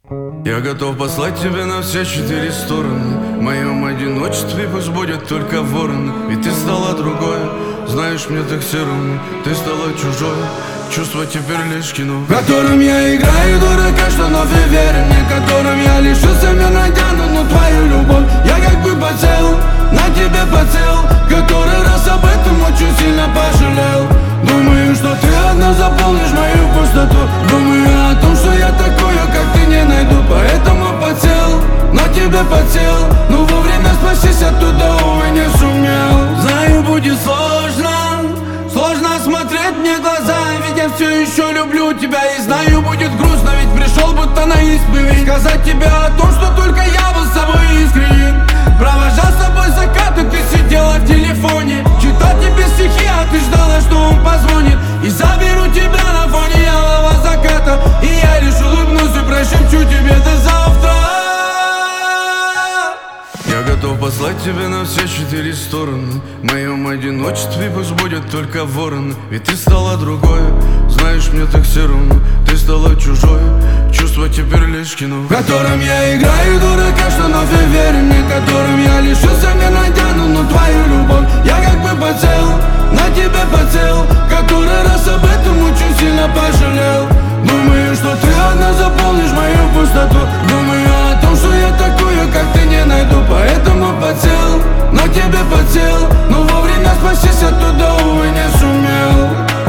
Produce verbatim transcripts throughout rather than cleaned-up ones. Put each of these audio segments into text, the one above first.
Я готов послать тебя на все четыре стороны. В моем одиночестве пусть будет только ворон. Ведь ты стала другой, знаешь, мне так все равно. Ты стала чужой, чувства теперь лишь кино, в котором я играю дурака, что вновь и верю мне, которым я лишился, я надену, но твою любовь я как бы подсел, на тебе подсел, который раз об этом очень сильно пожалел. Думаю, что ты одна заполнишь мою пустоту. Думаю о том, что я такую, как ты, не найду. Поэтому подсел, на тебя подсел, но вовремя спастись оттуда, увы, не сумел. Знаю, будет сложно, сложно смотреть мне в глаза, ведь я все еще люблю тебя. И знаю, будет грустно, ведь пришел будто на исповедь, сказать тебе о том, что только я был с собой искренен. Провожал с тобой закаты, ты сидела в телефоне, читал тебе стихи, а ты ждала, что он позвонит. И заберу тебя на фоне ялого заката, и я лишь улыбнусь и прошепчу тебе до завтра. Я готов послать тебя на все четыре стороны. В моем одиночестве пусть будет только ворон. Ведь ты стала другой, знаешь, мне так все равно. Ты стала чужой, чувства теперь лишь кино, в котором я играю дурака, что вновь и верю мне, которым я лишился, я надену, но твою любовь я как бы подсел, на тебя подсел, который раз об этом очень сильно пожалел. Думаю, что ты одна заполнишь мою пустоту. Думаю о том, что я такую, как ты, не найду. Поэтому подсел, на тебя подсел, но вовремя спастись оттуда, увы, не сумел.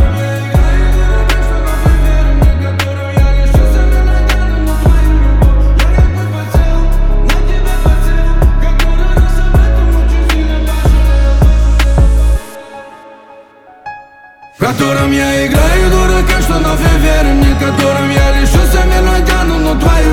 В котором я играю дурака, что вновь и верю мне, которым я лишился, я надену, но твою